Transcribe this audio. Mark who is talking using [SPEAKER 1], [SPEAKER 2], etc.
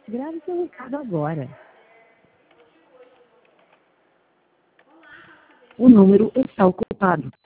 [SPEAKER 1] Grave seu recado agora. O número está ocupado.